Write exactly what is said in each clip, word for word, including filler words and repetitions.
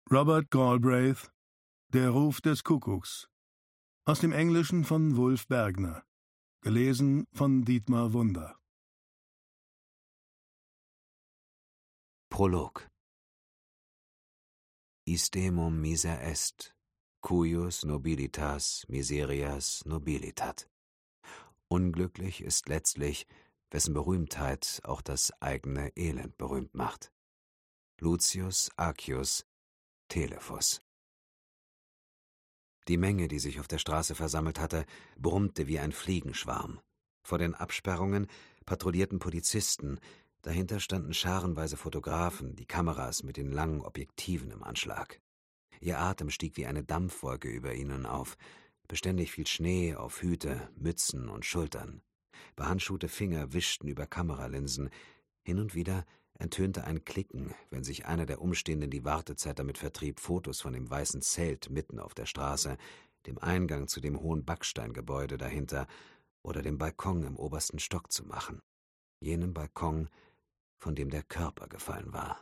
Robert Galbraith, Der Ruf des Kuckucks. Aus dem Englischen von Wulf Bergner. Gelesen von Dietmar Wunder. Prolog. Istemum miser est, cuius nobilitas miserias nobilitat. Unglücklich ist letztlich, wessen Berühmtheit auch das eigene Elend berühmt macht. Lucius Accius, Telephus. Die Menge, die sich auf der Straße versammelt hatte, brummte wie ein Fliegenschwarm. Vor den Absperrungen patrouillierten Polizisten, dahinter standen scharenweise Fotografen, die Kameras mit den langen Objektiven im Anschlag. Ihr Atem stieg wie eine Dampfwolke über ihnen auf. Beständig fiel Schnee auf Hüte, Mützen und Schultern. Behandschuhte Finger wischten über Kameralinsen. Hin und wieder ertönte ein Klicken, wenn sich einer der Umstehenden die Wartezeit damit vertrieb, Fotos von dem weißen Zelt mitten auf der Straße, dem Eingang zu dem hohen Backsteingebäude dahinter oder dem Balkon im obersten Stock zu machen. Jenem Balkon, von dem der Körper gefallen war.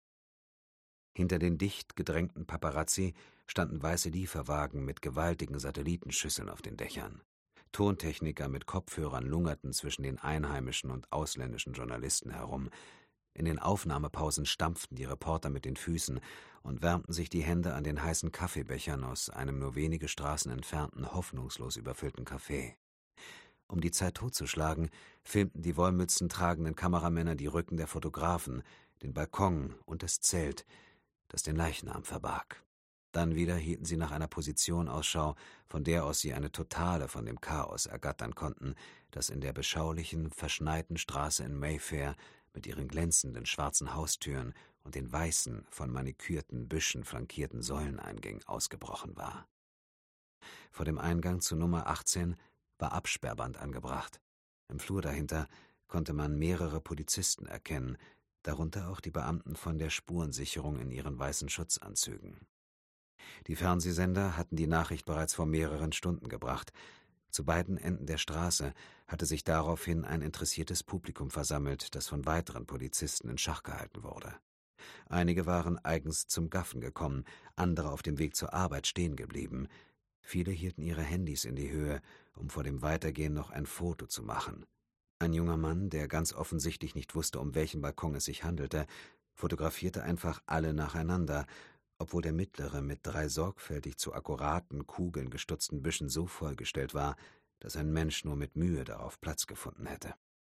Hinter den dicht gedrängten Paparazzi standen weiße Lieferwagen mit gewaltigen Satellitenschüsseln auf den Dächern. Tontechniker mit Kopfhörern lungerten zwischen den einheimischen und ausländischen Journalisten herum. In den Aufnahmepausen stampften die Reporter mit den Füßen und wärmten sich die Hände an den heißen Kaffeebechern aus einem nur wenige Straßen entfernten, hoffnungslos überfüllten Café. Um die Zeit totzuschlagen, filmten die Wollmützen tragenden Kameramänner die Rücken der Fotografen, den Balkon und das Zelt, das den Leichnam verbarg. Dann wieder hielten sie nach einer Position Ausschau, von der aus sie eine Totale von dem Chaos ergattern konnten, das in der beschaulichen, verschneiten Straße in Mayfair mit ihren glänzenden schwarzen Haustüren und den weißen, von manikürten Büschen flankierten Säuleneingängen ausgebrochen war. Vor dem Eingang zu Nummer achtzehn war Absperrband angebracht. Im Flur dahinter konnte man mehrere Polizisten erkennen, darunter auch die Beamten von der Spurensicherung in ihren weißen Schutzanzügen. Die Fernsehsender hatten die Nachricht bereits vor mehreren Stunden gebracht. Zu beiden Enden der Straße hatte sich daraufhin ein interessiertes Publikum versammelt, das von weiteren Polizisten in Schach gehalten wurde. Einige waren eigens zum Gaffen gekommen, andere auf dem Weg zur Arbeit stehen geblieben. Viele hielten ihre Handys in die Höhe, um vor dem Weitergehen noch ein Foto zu machen. Ein junger Mann, der ganz offensichtlich nicht wusste, um welchen Balkon es sich handelte, fotografierte einfach alle nacheinander, obwohl der mittlere mit drei sorgfältig zu akkuraten Kugeln gestutzten Büschen so vollgestellt war, dass ein Mensch nur mit Mühe darauf Platz gefunden hätte.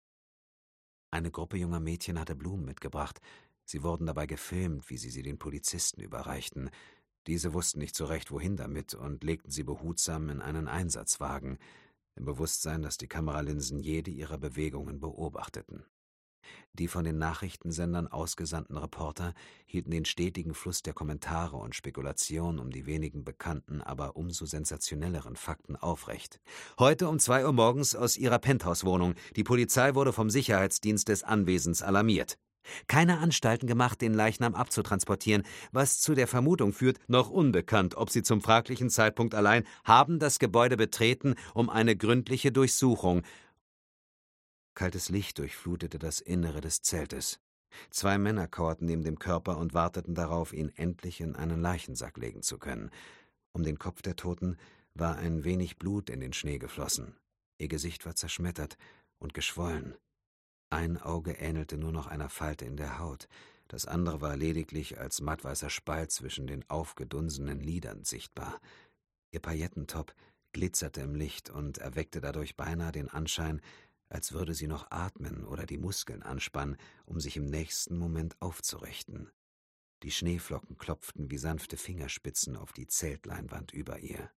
Eine Gruppe junger Mädchen hatte Blumen mitgebracht. Sie wurden dabei gefilmt, wie sie sie den Polizisten überreichten. Diese wussten nicht so recht, wohin damit, und legten sie behutsam in einen Einsatzwagen, im Bewusstsein, dass die Kameralinsen jede ihrer Bewegungen beobachteten. Die von den Nachrichtensendern ausgesandten Reporter hielten den stetigen Fluss der Kommentare und Spekulationen um die wenigen bekannten, aber umso sensationelleren Fakten aufrecht. Heute um zwei Uhr morgens aus ihrer Penthouse-Wohnung. Die Polizei wurde vom Sicherheitsdienst des Anwesens alarmiert. Keine Anstalten gemacht, den Leichnam abzutransportieren, was zu der Vermutung führt, noch unbekannt, ob sie zum fraglichen Zeitpunkt allein haben das Gebäude betreten, um eine gründliche Durchsuchung. Kaltes Licht durchflutete das Innere des Zeltes. Zwei Männer kauerten neben dem Körper und warteten darauf, ihn endlich in einen Leichensack legen zu können. Um den Kopf der Toten war ein wenig Blut in den Schnee geflossen. Ihr Gesicht war zerschmettert und geschwollen. Ein Auge ähnelte nur noch einer Falte in der Haut, das andere war lediglich als mattweißer Spalt zwischen den aufgedunsenen Lidern sichtbar. Ihr Paillettentop glitzerte im Licht und erweckte dadurch beinahe den Anschein, als würde sie noch atmen oder die Muskeln anspannen, um sich im nächsten Moment aufzurichten. Die Schneeflocken klopften wie sanfte Fingerspitzen auf die Zeltleinwand über ihr.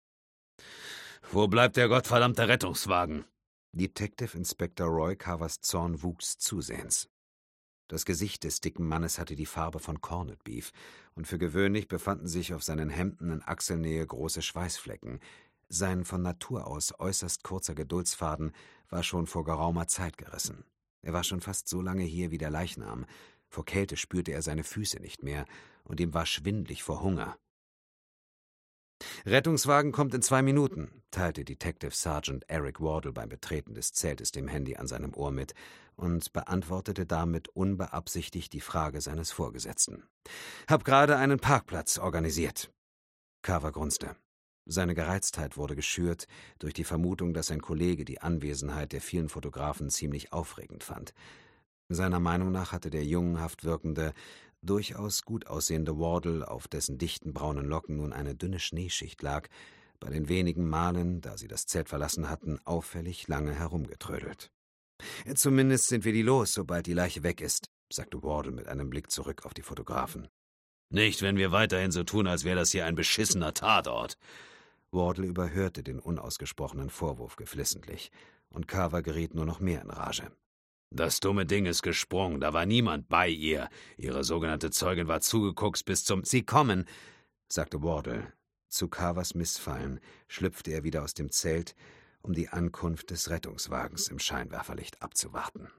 »Wo bleibt der gottverdammte Rettungswagen?« Detective Inspector Roy Carvers Zorn wuchs zusehends. Das Gesicht des dicken Mannes hatte die Farbe von Corned Beef, und für gewöhnlich befanden sich auf seinen Hemden in Achselnähe große Schweißflecken. Sein von Natur aus äußerst kurzer Geduldsfaden war schon vor geraumer Zeit gerissen. Er war schon fast so lange hier wie der Leichnam. Vor Kälte spürte er seine Füße nicht mehr, und ihm war schwindlig vor Hunger. »Rettungswagen kommt in zwei Minuten«, teilte Detective Sergeant Eric Wardle beim Betreten des Zeltes dem Handy an seinem Ohr mit und beantwortete damit unbeabsichtigt die Frage seines Vorgesetzten. »Hab gerade einen Parkplatz organisiert.« Carver grunzte. Seine Gereiztheit wurde geschürt durch die Vermutung, dass sein Kollege die Anwesenheit der vielen Fotografen ziemlich aufregend fand. Seiner Meinung nach hatte der jungenhaft wirkende, durchaus gut aussehende Wardle, auf dessen dichten braunen Locken nun eine dünne Schneeschicht lag, bei den wenigen Malen, da sie das Zelt verlassen hatten, auffällig lange herumgetrödelt. »Zumindest sind wir die los, sobald die Leiche weg ist«, sagte Wardle mit einem Blick zurück auf die Fotografen. »Nicht, wenn wir weiterhin so tun, als wäre das hier ein beschissener Tatort.« Wardle überhörte den unausgesprochenen Vorwurf geflissentlich, und Carver geriet nur noch mehr in Rage. »Das dumme Ding ist gesprungen, da war niemand bei ihr. Ihre sogenannte Zeugin war zugeguckt bis zum...« »Sie kommen«, sagte Wardle. Zu Carvers Missfallen schlüpfte er wieder aus dem Zelt, um die Ankunft des Rettungswagens im Scheinwerferlicht abzuwarten.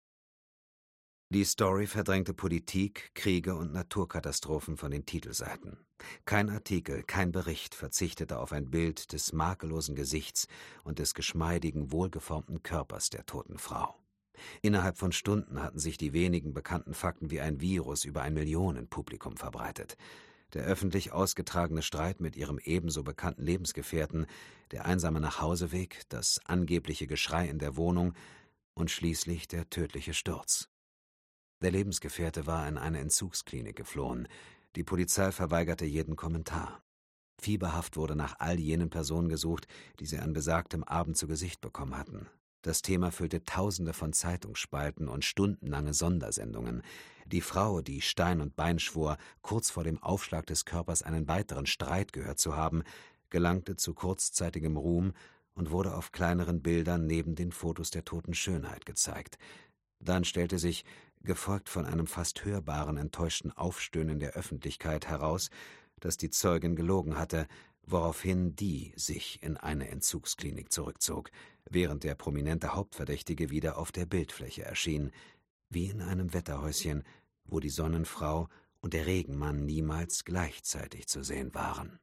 Die Story verdrängte Politik, Kriege und Naturkatastrophen von den Titelseiten. Kein Artikel, kein Bericht verzichtete auf ein Bild des makellosen Gesichts und des geschmeidigen, wohlgeformten Körpers der toten Frau. Innerhalb von Stunden hatten sich die wenigen bekannten Fakten wie ein Virus über ein Millionenpublikum verbreitet. Der öffentlich ausgetragene Streit mit ihrem ebenso bekannten Lebensgefährten, der einsame Nachhauseweg, das angebliche Geschrei in der Wohnung und schließlich der tödliche Sturz. Der Lebensgefährte war in eine Entzugsklinik geflohen. Die Polizei verweigerte jeden Kommentar. Fieberhaft wurde nach all jenen Personen gesucht, die sie an besagtem Abend zu Gesicht bekommen hatten. Das Thema füllte Tausende von Zeitungsspalten und stundenlange Sondersendungen. Die Frau, die Stein und Bein schwor, kurz vor dem Aufschlag des Körpers einen weiteren Streit gehört zu haben, gelangte zu kurzzeitigem Ruhm und wurde auf kleineren Bildern neben den Fotos der toten Schönheit gezeigt. Dann stellte sich, gefolgt von einem fast hörbaren, enttäuschten Aufstöhnen der Öffentlichkeit, heraus, dass die Zeugin gelogen hatte, woraufhin die sich in eine Entzugsklinik zurückzog, während der prominente Hauptverdächtige wieder auf der Bildfläche erschien, wie in einem Wetterhäuschen, wo die Sonnenfrau und der Regenmann niemals gleichzeitig zu sehen waren.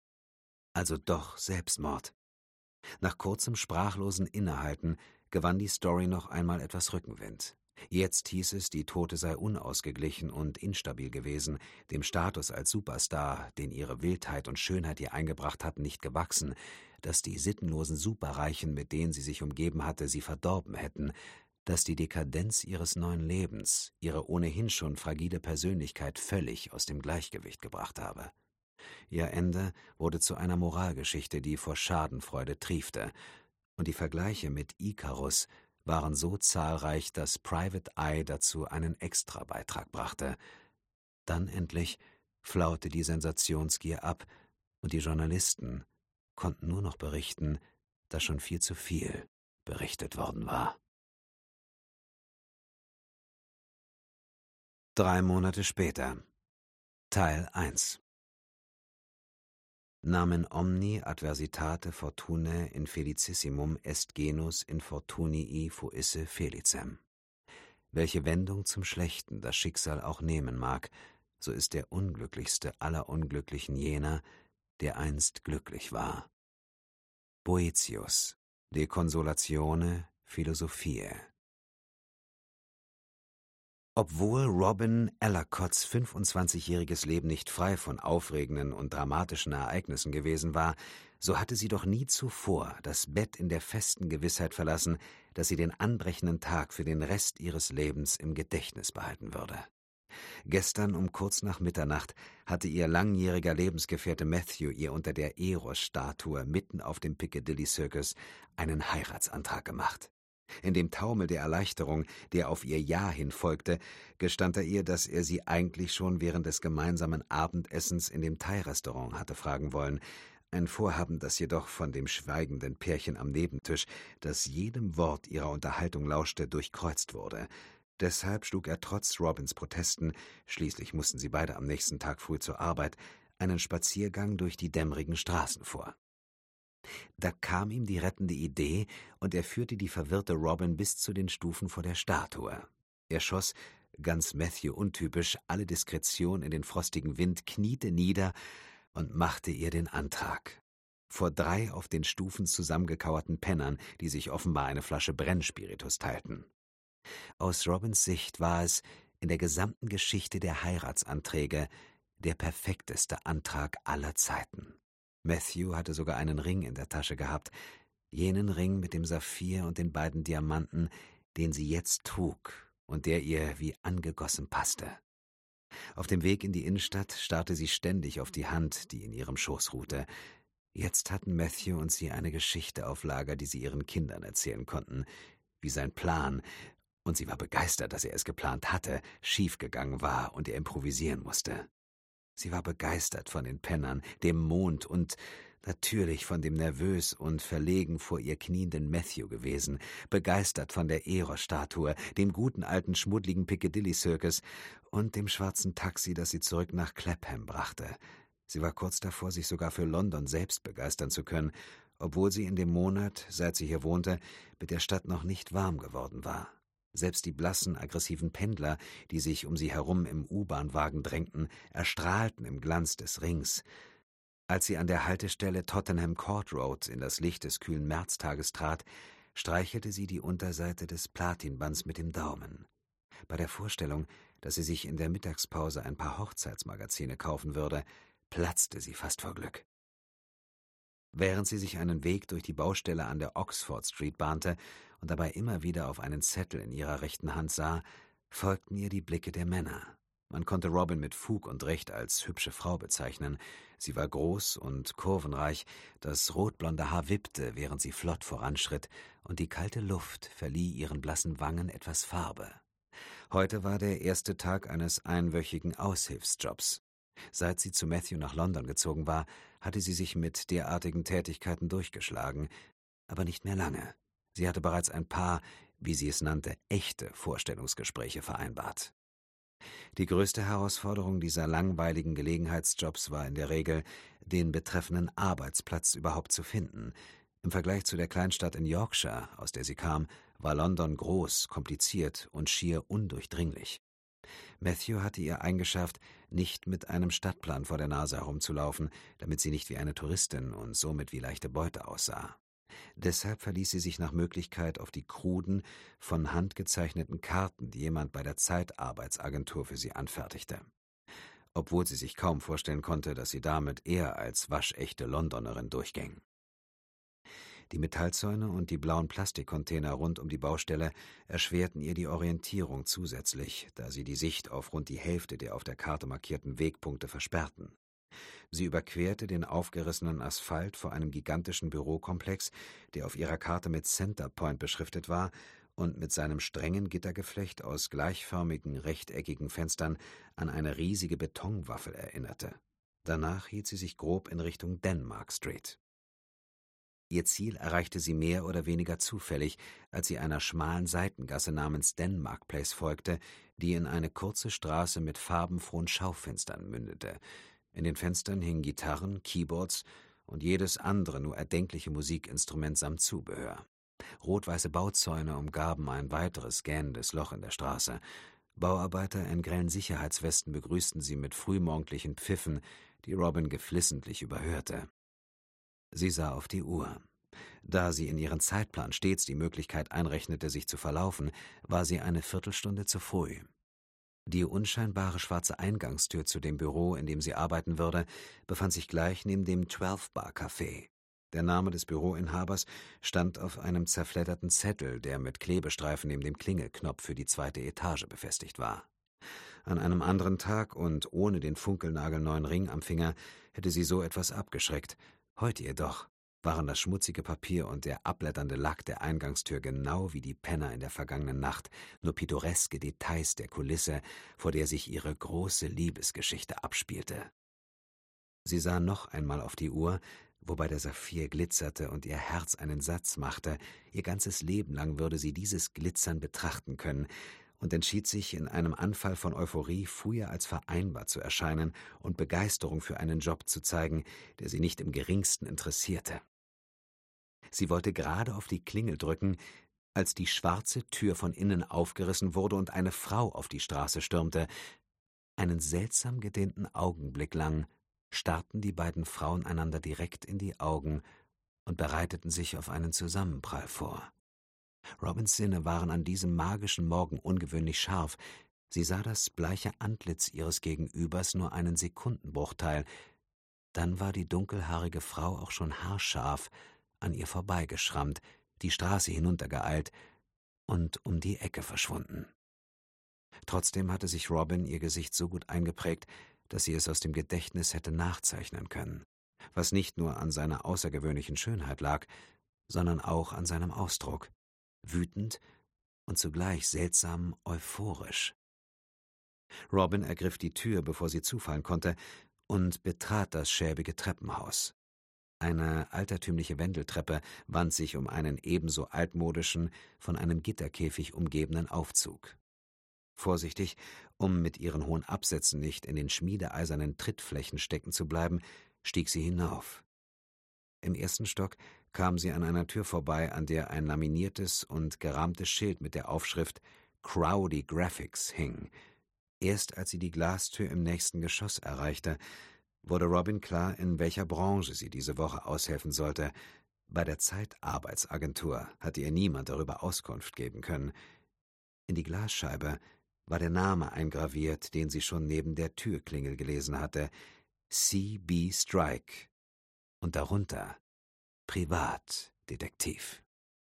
Also doch Selbstmord. Nach kurzem sprachlosen Innehalten gewann die Story noch einmal etwas Rückenwind. Jetzt hieß es, die Tote sei unausgeglichen und instabil gewesen, dem Status als Superstar, den ihre Wildheit und Schönheit ihr eingebracht hatten, nicht gewachsen, dass die sittenlosen Superreichen, mit denen sie sich umgeben hatte, sie verdorben hätten, dass die Dekadenz ihres neuen Lebens ihre ohnehin schon fragile Persönlichkeit völlig aus dem Gleichgewicht gebracht habe. Ihr Ende wurde zu einer Moralgeschichte, die vor Schadenfreude triefte, und die Vergleiche mit Ikarus waren so zahlreich, dass Private Eye dazu einen Extrabeitrag brachte. Dann endlich flaute die Sensationsgier ab, und die Journalisten konnten nur noch berichten, dass schon viel zu viel berichtet worden war. Drei Monate später. Teil eins. Namen omni adversitate fortunae infelicissimum est genus infortunii fuisse felicem. Welche Wendung zum Schlechten das Schicksal auch nehmen mag, so ist der unglücklichste aller Unglücklichen jener, der einst glücklich war. Boëthius, De Consolatione Philosophiae. Obwohl Robin Ellicotts fünfundzwanzigjähriges Leben nicht frei von aufregenden und dramatischen Ereignissen gewesen war, so hatte sie doch nie zuvor das Bett in der festen Gewissheit verlassen, dass sie den anbrechenden Tag für den Rest ihres Lebens im Gedächtnis behalten würde. Gestern um kurz nach Mitternacht hatte ihr langjähriger Lebensgefährte Matthew ihr unter der Eros-Statue mitten auf dem Piccadilly Circus einen Heiratsantrag gemacht. In dem Taumel der Erleichterung, der auf ihr Ja hin folgte, gestand er ihr, dass er sie eigentlich schon während des gemeinsamen Abendessens in dem Thai-Restaurant hatte fragen wollen, ein Vorhaben, das jedoch von dem schweigenden Pärchen am Nebentisch, das jedem Wort ihrer Unterhaltung lauschte, durchkreuzt wurde. Deshalb schlug er trotz Robins Protesten, schließlich mussten sie beide am nächsten Tag früh zur Arbeit, einen Spaziergang durch die dämmerigen Straßen vor. Da kam ihm die rettende Idee, und er führte die verwirrte Robin bis zu den Stufen vor der Statue. Er schoss, ganz Matthew untypisch, alle Diskretion in den frostigen Wind, kniete nieder und machte ihr den Antrag. Vor drei auf den Stufen zusammengekauerten Pennern, die sich offenbar eine Flasche Brennspiritus teilten. Aus Robins Sicht war es in der gesamten Geschichte der Heiratsanträge der perfekteste Antrag aller Zeiten. Matthew hatte sogar einen Ring in der Tasche gehabt, jenen Ring mit dem Saphir und den beiden Diamanten, den sie jetzt trug und der ihr wie angegossen passte. Auf dem Weg in die Innenstadt starrte sie ständig auf die Hand, die in ihrem Schoß ruhte. Jetzt hatten Matthew und sie eine Geschichte auf Lager, die sie ihren Kindern erzählen konnten, wie sein Plan, und sie war begeistert, dass er es geplant hatte, schiefgegangen war und er improvisieren musste. Sie war begeistert von den Pennern, dem Mond und natürlich von dem nervös und verlegen vor ihr knienden Matthew gewesen, begeistert von der Eros-Statue, dem guten alten schmuddligen Piccadilly Circus und dem schwarzen Taxi, das sie zurück nach Clapham brachte. Sie war kurz davor, sich sogar für London selbst begeistern zu können, obwohl sie in dem Monat, seit sie hier wohnte, mit der Stadt noch nicht warm geworden war. Selbst die blassen, aggressiven Pendler, die sich um sie herum im U-Bahn-Wagen drängten, erstrahlten im Glanz des Rings. Als sie an der Haltestelle Tottenham Court Road in das Licht des kühlen Märztages trat, streichelte sie die Unterseite des Platinbands mit dem Daumen. Bei der Vorstellung, dass sie sich in der Mittagspause ein paar Hochzeitsmagazine kaufen würde, platzte sie fast vor Glück. Während sie sich einen Weg durch die Baustelle an der Oxford Street bahnte und dabei immer wieder auf einen Zettel in ihrer rechten Hand sah, folgten ihr die Blicke der Männer. Man konnte Robin mit Fug und Recht als hübsche Frau bezeichnen. Sie war groß und kurvenreich, das rotblonde Haar wippte, während sie flott voranschritt, und die kalte Luft verlieh ihren blassen Wangen etwas Farbe. Heute war der erste Tag eines einwöchigen Aushilfsjobs. Seit sie zu Matthew nach London gezogen war, hatte sie sich mit derartigen Tätigkeiten durchgeschlagen, aber nicht mehr lange. Sie hatte bereits ein paar, wie sie es nannte, echte Vorstellungsgespräche vereinbart. Die größte Herausforderung dieser langweiligen Gelegenheitsjobs war in der Regel, den betreffenden Arbeitsplatz überhaupt zu finden. Im Vergleich zu der Kleinstadt in Yorkshire, aus der sie kam, war London groß, kompliziert und schier undurchdringlich. Matthew hatte ihr eingeschärft, nicht mit einem Stadtplan vor der Nase herumzulaufen, damit sie nicht wie eine Touristin und somit wie leichte Beute aussah. Deshalb verließ sie sich nach Möglichkeit auf die kruden, von Hand gezeichneten Karten, die jemand bei der Zeitarbeitsagentur für sie anfertigte. Obwohl sie sich kaum vorstellen konnte, dass sie damit eher als waschechte Londonerin durchging. Die Metallzäune und die blauen Plastikcontainer rund um die Baustelle erschwerten ihr die Orientierung zusätzlich, da sie die Sicht auf rund die Hälfte der auf der Karte markierten Wegpunkte versperrten. Sie überquerte den aufgerissenen Asphalt vor einem gigantischen Bürokomplex, der auf ihrer Karte mit Center Point beschriftet war und mit seinem strengen Gittergeflecht aus gleichförmigen, rechteckigen Fenstern an eine riesige Betonwaffel erinnerte. Danach hielt sie sich grob in Richtung Denmark Street. Ihr Ziel erreichte sie mehr oder weniger zufällig, als sie einer schmalen Seitengasse namens Denmark Place folgte, die in eine kurze Straße mit farbenfrohen Schaufenstern mündete. In den Fenstern hingen Gitarren, Keyboards und jedes andere nur erdenkliche Musikinstrument samt Zubehör. Rot-weiße Bauzäune umgaben ein weiteres gähnendes Loch in der Straße. Bauarbeiter in grellen Sicherheitswesten begrüßten sie mit frühmorgendlichen Pfiffen, die Robin geflissentlich überhörte. Sie sah auf die Uhr. Da sie in ihren Zeitplan stets die Möglichkeit einrechnete, sich zu verlaufen, war sie eine Viertelstunde zu früh. Die unscheinbare schwarze Eingangstür zu dem Büro, in dem sie arbeiten würde, befand sich gleich neben dem Twelve Bar Café. Der Name des Büroinhabers stand auf einem zerfledderten Zettel, der mit Klebestreifen neben dem Klingelknopf für die zweite Etage befestigt war. An einem anderen Tag und ohne den funkelnagelneuen Ring am Finger hätte sie so etwas abgeschreckt. Heute jedoch waren das schmutzige Papier und der abblätternde Lack der Eingangstür genau wie die Penner in der vergangenen Nacht, nur pittoreske Details der Kulisse, vor der sich ihre große Liebesgeschichte abspielte. Sie sah noch einmal auf die Uhr, wobei der Saphir glitzerte und ihr Herz einen Satz machte, ihr ganzes Leben lang würde sie dieses Glitzern betrachten können, und entschied sich in einem Anfall von Euphorie früher als vereinbar zu erscheinen und Begeisterung für einen Job zu zeigen, der sie nicht im geringsten interessierte. Sie wollte gerade auf die Klingel drücken, als die schwarze Tür von innen aufgerissen wurde und eine Frau auf die Straße stürmte. Einen seltsam gedehnten Augenblick lang starrten die beiden Frauen einander direkt in die Augen und bereiteten sich auf einen Zusammenprall vor. Robins Sinne waren an diesem magischen Morgen ungewöhnlich scharf. Sie sah das bleiche Antlitz ihres Gegenübers nur einen Sekundenbruchteil. Dann war die dunkelhaarige Frau auch schon haarscharf an ihr vorbeigeschrammt, die Straße hinuntergeeilt und um die Ecke verschwunden. Trotzdem hatte sich Robin ihr Gesicht so gut eingeprägt, dass sie es aus dem Gedächtnis hätte nachzeichnen können, was nicht nur an seiner außergewöhnlichen Schönheit lag, sondern auch an seinem Ausdruck, wütend und zugleich seltsam euphorisch. Robin ergriff die Tür, bevor sie zufallen konnte, und betrat das schäbige Treppenhaus. Eine altertümliche Wendeltreppe wand sich um einen ebenso altmodischen, von einem Gitterkäfig umgebenen Aufzug. Vorsichtig, um mit ihren hohen Absätzen nicht in den schmiedeeisernen Trittflächen stecken zu bleiben, stieg sie hinauf. Im ersten Stock kam sie an einer Tür vorbei, an der ein laminiertes und gerahmtes Schild mit der Aufschrift »Crowdy Graphics« hing. Erst als sie die Glastür im nächsten Geschoss erreichte, wurde Robin klar, in welcher Branche sie diese Woche aushelfen sollte. Bei der Zeitarbeitsagentur hatte ihr niemand darüber Auskunft geben können. In die Glasscheibe war der Name eingraviert, den sie schon neben der Türklingel gelesen hatte: C B Strike. Und darunter Privatdetektiv.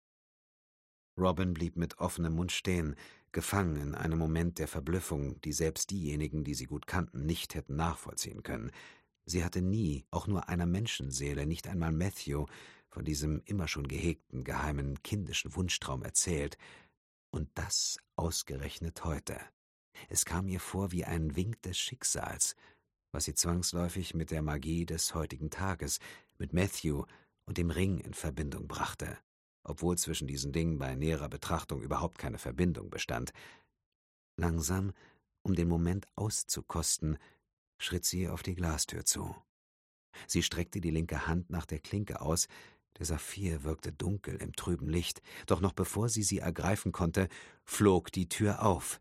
Robin blieb mit offenem Mund stehen, gefangen in einem Moment der Verblüffung, die selbst diejenigen, die sie gut kannten, nicht hätten nachvollziehen können. Sie hatte nie, auch nur einer Menschenseele, nicht einmal Matthew, von diesem immer schon gehegten, geheimen, kindischen Wunschtraum erzählt. Und das ausgerechnet heute. Es kam ihr vor wie ein Wink des Schicksals, was sie zwangsläufig mit der Magie des heutigen Tages, mit Matthew und dem Ring in Verbindung brachte, obwohl zwischen diesen Dingen bei näherer Betrachtung überhaupt keine Verbindung bestand. Langsam, um den Moment auszukosten, schritt sie auf die Glastür zu. Sie streckte die linke Hand nach der Klinke aus. Der Saphir wirkte dunkel im trüben Licht, doch noch bevor sie sie ergreifen konnte, flog die Tür auf.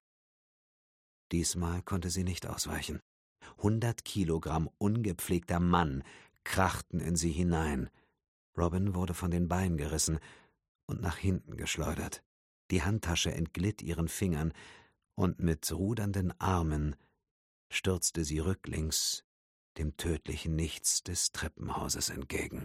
Diesmal konnte sie nicht ausweichen. Hundert Kilogramm ungepflegter Mann krachten in sie hinein. Robin wurde von den Beinen gerissen und nach hinten geschleudert. Die Handtasche entglitt ihren Fingern, und mit rudernden Armen stürzte sie rücklings dem tödlichen Nichts des Treppenhauses entgegen.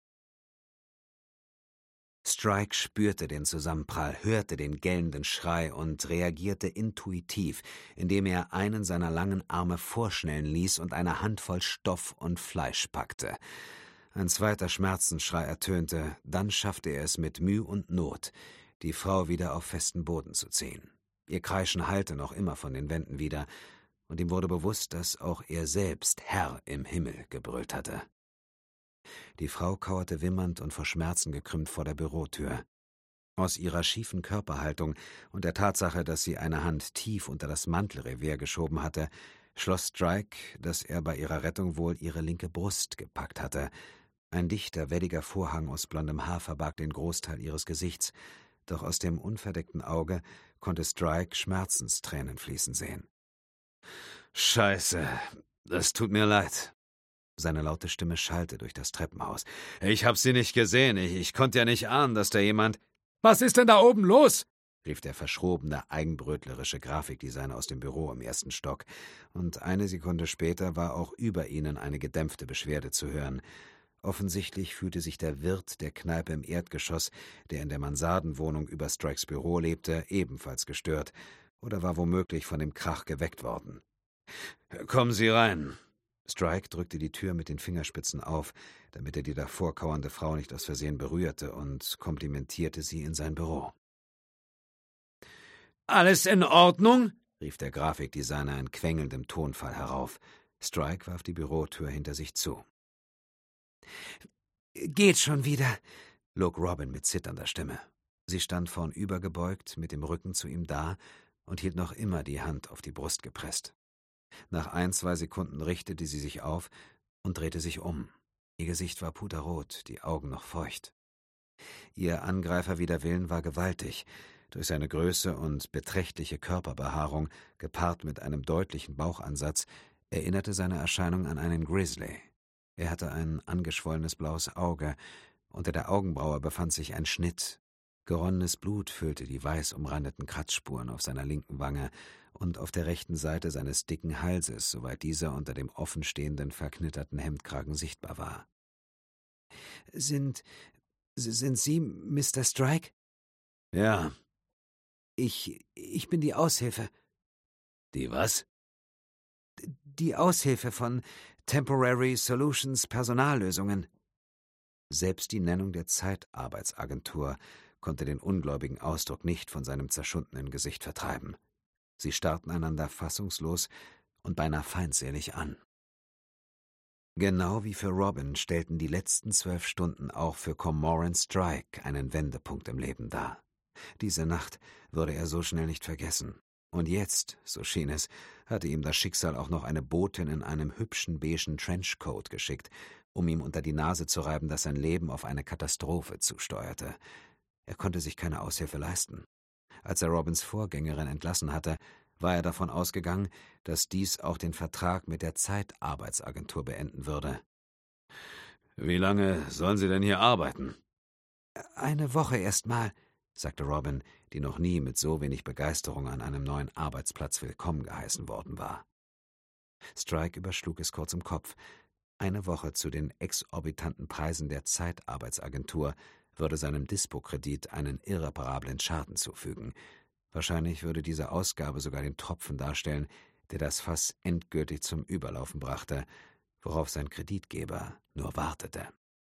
Strike spürte den Zusammenprall, hörte den gellenden Schrei und reagierte intuitiv, indem er einen seiner langen Arme vorschnellen ließ und eine Handvoll Stoff und Fleisch packte. Ein zweiter Schmerzensschrei ertönte, dann schaffte er es mit Mühe und Not, die Frau wieder auf festen Boden zu ziehen. Ihr Kreischen hallte noch immer von den Wänden wieder, und ihm wurde bewusst, dass auch er selbst Herr im Himmel gebrüllt hatte. Die Frau kauerte wimmernd und vor Schmerzen gekrümmt vor der Bürotür. Aus ihrer schiefen Körperhaltung und der Tatsache, dass sie eine Hand tief unter das Mantelrevers geschoben hatte, schloss Strike, dass er bei ihrer Rettung wohl ihre linke Brust gepackt hatte. Ein dichter, welliger Vorhang aus blondem Haar verbarg den Großteil ihres Gesichts, doch aus dem unverdeckten Auge konnte Strike Schmerzenstränen fließen sehen. »Scheiße, das tut mir leid.« Seine laute Stimme schallte durch das Treppenhaus. »Ich hab sie nicht gesehen. Ich, ich konnte ja nicht ahnen, dass da jemand...« »Was ist denn da oben los?« rief der verschrobene, eigenbrötlerische Grafikdesigner aus dem Büro im ersten Stock. Und eine Sekunde später war auch über ihnen eine gedämpfte Beschwerde zu hören. Offensichtlich fühlte sich der Wirt der Kneipe im Erdgeschoss, der in der Mansardenwohnung über Strikes Büro lebte, ebenfalls gestört oder war womöglich von dem Krach geweckt worden. »Kommen Sie rein!« Strike drückte die Tür mit den Fingerspitzen auf, damit er die davor kauernde Frau nicht aus Versehen berührte, und komplimentierte sie in sein Büro. »Alles in Ordnung?« rief der Grafikdesigner in quengelndem Tonfall herauf. Strike warf die Bürotür hinter sich zu. »Geht schon wieder«, log Robin mit zitternder Stimme. Sie stand vornübergebeugt, mit dem Rücken zu ihm da und hielt noch immer die Hand auf die Brust gepresst. Nach ein, zwei Sekunden richtete sie sich auf und drehte sich um. Ihr Gesicht war puterrot, die Augen noch feucht. Ihr Angreifer wider Willen war gewaltig. Durch seine Größe und beträchtliche Körperbehaarung, gepaart mit einem deutlichen Bauchansatz, erinnerte seine Erscheinung an einen Grizzly. Er hatte ein angeschwollenes blaues Auge, unter der Augenbraue befand sich ein Schnitt. Geronnenes Blut füllte die weiß umrandeten Kratzspuren auf seiner linken Wange und auf der rechten Seite seines dicken Halses, soweit dieser unter dem offenstehenden, verknitterten Hemdkragen sichtbar war. »Sind... sind Sie Mister Strike?« »Ja.« »Ich... ich bin die Aushilfe.« »Die was?« »Die Aushilfe von Temporary Solutions Personallösungen.« Selbst die Nennung der Zeitarbeitsagentur konnte den ungläubigen Ausdruck nicht von seinem zerschundenen Gesicht vertreiben. Sie starrten einander fassungslos und beinahe feindselig an. Genau wie für Robin stellten die letzten zwölf Stunden auch für Cormoran Strike einen Wendepunkt im Leben dar. Diese Nacht würde er so schnell nicht vergessen. Und jetzt, so schien es, hatte ihm das Schicksal auch noch eine Botin in einem hübschen beigen Trenchcoat geschickt, um ihm unter die Nase zu reiben, dass sein Leben auf eine Katastrophe zusteuerte. Er konnte sich keine Aushilfe leisten. Als er Robins Vorgängerin entlassen hatte, war er davon ausgegangen, dass dies auch den Vertrag mit der Zeitarbeitsagentur beenden würde. »Wie lange sollen Sie denn hier arbeiten?« »Eine Woche erst mal«, sagte Robin, die noch nie mit so wenig Begeisterung an einem neuen Arbeitsplatz willkommen geheißen worden war. Strike überschlug es kurz im Kopf. Eine Woche zu den exorbitanten Preisen der Zeitarbeitsagentur würde seinem Dispo-Kredit einen irreparablen Schaden zufügen. Wahrscheinlich würde diese Ausgabe sogar den Tropfen darstellen, der das Fass endgültig zum Überlaufen brachte, worauf sein Kreditgeber nur wartete.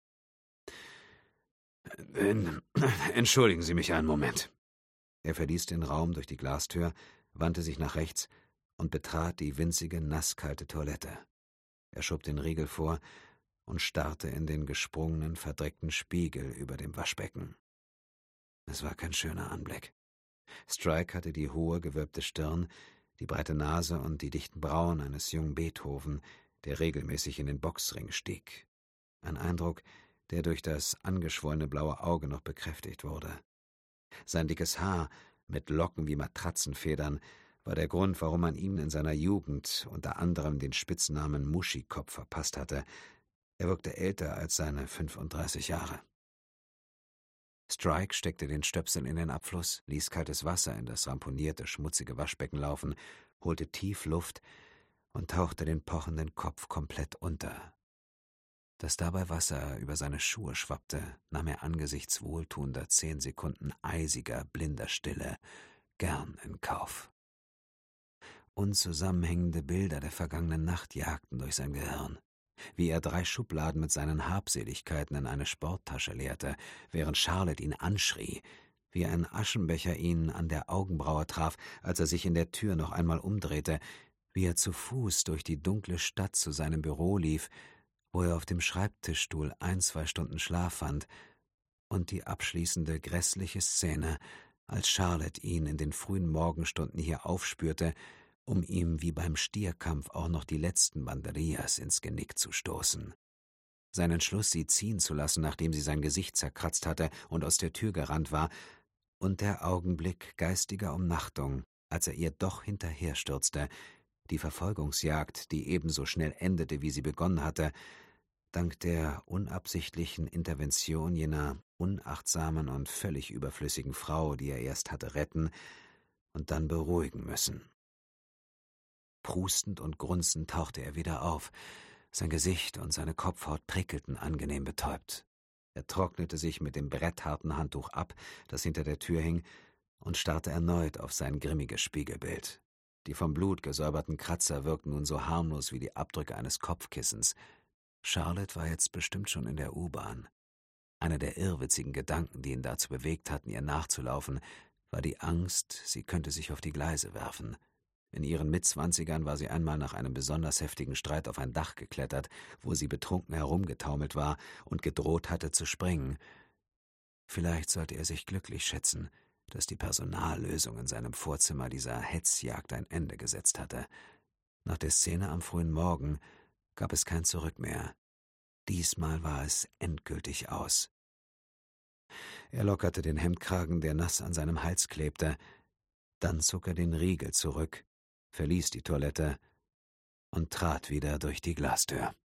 »Entschuldigen Sie mich einen Moment.« Er verließ den Raum durch die Glastür, wandte sich nach rechts und betrat die winzige, nasskalte Toilette. Er schob den Riegel vor und starrte in den gesprungenen, verdreckten Spiegel über dem Waschbecken. Es war kein schöner Anblick. Strike hatte die hohe, gewölbte Stirn, die breite Nase und die dichten Brauen eines jungen Beethoven, der regelmäßig in den Boxring stieg. Ein Eindruck, der durch das angeschwollene blaue Auge noch bekräftigt wurde. Sein dickes Haar, mit Locken wie Matratzenfedern, war der Grund, warum man ihm in seiner Jugend unter anderem den Spitznamen Muschikopf verpasst hatte. Er wirkte älter als seine fünfunddreißig Jahre. Strike steckte den Stöpsel in den Abfluss, ließ kaltes Wasser in das ramponierte, schmutzige Waschbecken laufen, holte tief Luft und tauchte den pochenden Kopf komplett unter. Dass dabei Wasser über seine Schuhe schwappte, nahm er angesichts wohltuender zehn Sekunden eisiger, blinder Stille gern in Kauf. Unzusammenhängende Bilder der vergangenen Nacht jagten durch sein Gehirn, wie er drei Schubladen mit seinen Habseligkeiten in eine Sporttasche leerte, während Charlotte ihn anschrie, wie ein Aschenbecher ihn an der Augenbraue traf, als er sich in der Tür noch einmal umdrehte, wie er zu Fuß durch die dunkle Stadt zu seinem Büro lief, wo er auf dem Schreibtischstuhl ein, zwei Stunden Schlaf fand, und die abschließende grässliche Szene, als Charlotte ihn in den frühen Morgenstunden hier aufspürte, um ihm wie beim Stierkampf auch noch die letzten Banderillas ins Genick zu stoßen. Sein Entschluss, sie ziehen zu lassen, nachdem sie sein Gesicht zerkratzt hatte und aus der Tür gerannt war, und der Augenblick geistiger Umnachtung, als er ihr doch hinterherstürzte, die Verfolgungsjagd, die ebenso schnell endete, wie sie begonnen hatte, dank der unabsichtlichen Intervention jener unachtsamen und völlig überflüssigen Frau, die er erst hatte retten und dann beruhigen müssen. Prustend und grunzend tauchte er wieder auf. Sein Gesicht und seine Kopfhaut prickelten angenehm betäubt. Er trocknete sich mit dem brettharten Handtuch ab, das hinter der Tür hing, und starrte erneut auf sein grimmiges Spiegelbild. Die vom Blut gesäuberten Kratzer wirkten nun so harmlos wie die Abdrücke eines Kopfkissens. Charlotte war jetzt bestimmt schon in der U-Bahn. Einer der irrwitzigen Gedanken, die ihn dazu bewegt hatten, ihr nachzulaufen, war die Angst, sie könnte sich auf die Gleise werfen. In ihren Mitzwanzigern war sie einmal nach einem besonders heftigen Streit auf ein Dach geklettert, wo sie betrunken herumgetaumelt war und gedroht hatte zu springen. Vielleicht sollte er sich glücklich schätzen, dass die Personallösung in seinem Vorzimmer dieser Hetzjagd ein Ende gesetzt hatte. Nach der Szene am frühen Morgen gab es kein Zurück mehr. Diesmal war es endgültig aus. Er lockerte den Hemdkragen, der nass an seinem Hals klebte. Dann zog er den Riegel zurück, verließ die Toilette und trat wieder durch die Glastür.